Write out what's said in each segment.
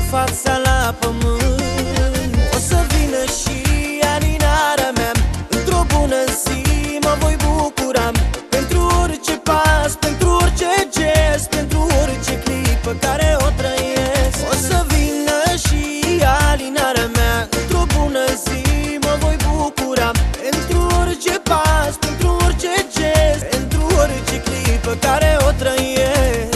fața la pământ. O să vină și alinarea mea, într-o bună zi mă voi bucura. Pentru orice pas, pentru orice gest, pentru orice clipă care o trăiesc. O să vină și alinarea mea, într-o bună zi mă voi bucura. Pentru orice pas, pentru orice gest, pentru orice clipă care o trăiesc.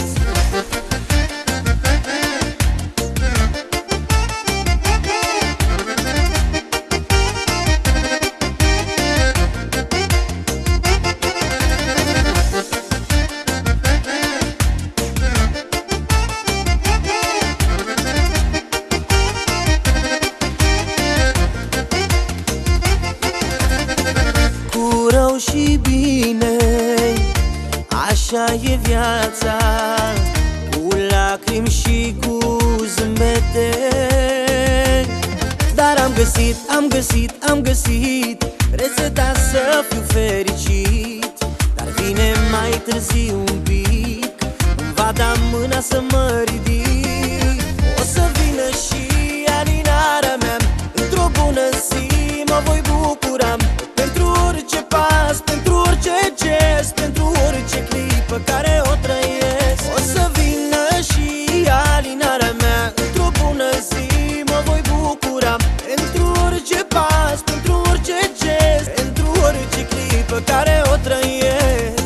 Rău și bine, așa e viața, cu lacrimi și cu zâmbete. Dar am găsit rețeta să fiu fericit. Dar vine mai târziu un pic, îmi va da mâna să mă ridic. O să vină și alinarea mea, într-o bună zi mă voi bucura. Pentru orice pas, pentru orice gest, pentru orice clipă care o trăiesc. O să vină și alinarea mea, într-o bună zi mă voi bucura. Pentru orice pas, pentru orice gest, pentru orice clipă care o trăiesc.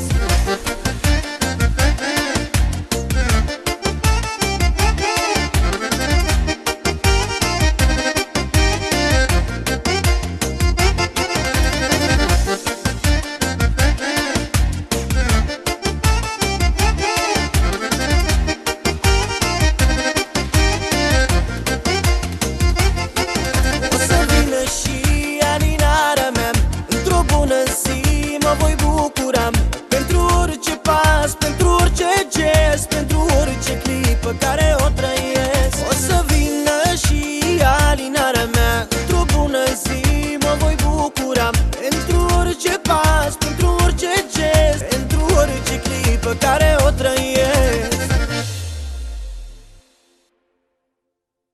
Mă voi bucura. Pentru orice pas, pentru orice gest, pentru orice clipă care